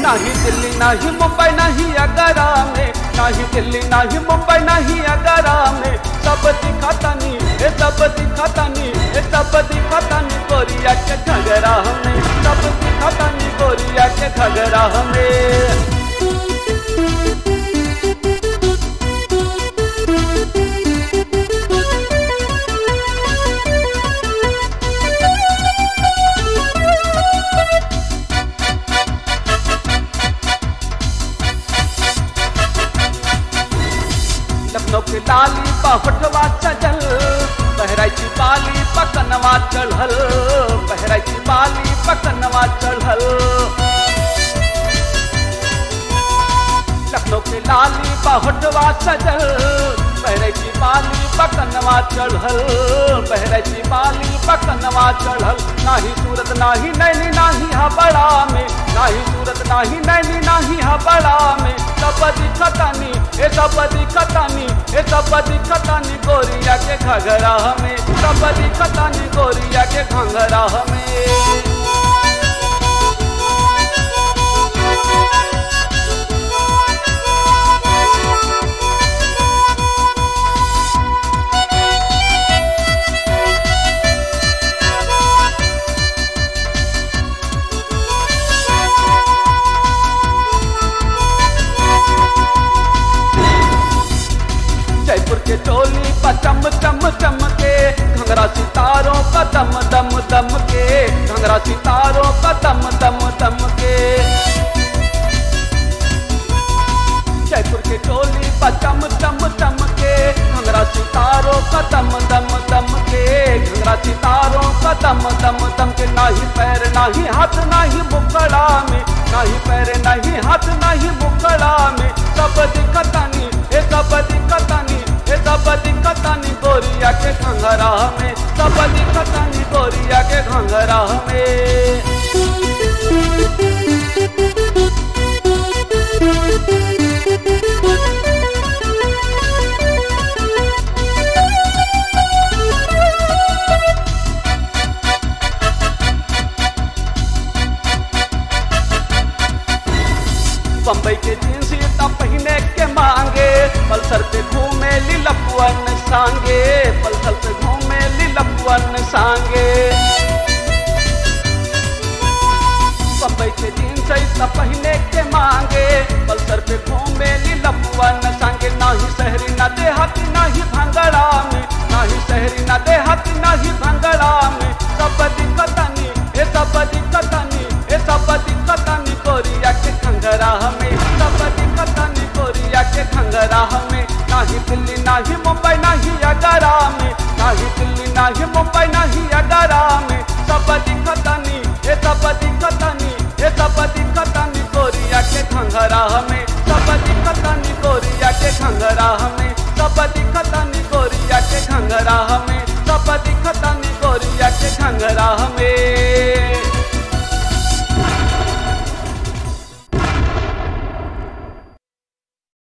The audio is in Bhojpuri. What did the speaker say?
नाही दिल्ली नाही मुंबई नहीं आगरा में, नाही दिल्ली नहीं मुंबई नहीं आगरा में, सब दिखातानी ए सब दिखातानी ए सब दिखातानी गोरिया के घगरा में, सब दिखातानी गोरिया के घगरा में। लखनऊ के लाली पहुटवा चजल, बहराइची बाली पकनवा चढ़ल, बहराइची बाली पकनवा चढ़ल। लखनऊ के लाली पहुटवा सजल, बहराइची बाली पकनवा चढ़ल, बहराइची बाली पकनवा चढ़ल। नाही सूरत नाही नैनी नाही हावड़ा में, नाही सूरत नाही नैनी नाही हावड़ा में, सब दिखतानी ए सब दिखतानी ए सब दिखतानी गोरिया के घगरा में, सब दिखतानी गोरिया के घंघरा में। जयपुर के चोली पर चम चम चम के, घंघरा सितारों का दम दम दम के, घंघरा सितारों का दम दम दम के। जयपुर के चोली पर चम चम चम के, घंघरा सितारों का दम दम दम के, घंघरा सितारों का दम दम दम के। नाही पैर नाही हाथ नाही मुखड़ा में, नाही पैर नाही हाथ नाही मुखड़ा में, सब दिखतानी ए सब दिखतानी ए सब दिखतानी गोरिया के घंघरा में, सब दिखतानी गोरिया के घंघरा में। बम्बई के जींस इतना पहने के मांगे, पल्सर पे घूमे लीलपुअन सांगे, पल्सर पे घूमे लीलपुअन सांगे। बम्बई के जींस इतना पहने के मांगे, पल्सर पे घूमे लीलपुअन सांगे। नाही शहरी ना देहाती नाही भंगड़ा में, नाही शहरी ना देहाती नाही भंगड़ा में, सब दिखतानी ए सब दिखतानी ए सब दिखतानी गोरिया के घंघरा में, सब दिखतानी गोरिया के घंघरा में। नाही दिल्ली नाही मुंबई नाही आगरा में, नाही दिल्ली नाही मुंबई नाही आगरा में, सब दिखतानी ए सब दिखतानी ए सब दिखतानी गोरिया के घंघरा में, सब दिखतानी गोरिया के घंघरा में, सब दिखतानी गोरिया के घंघरा में, सब दिखतानी गोरिया के घंघरा में।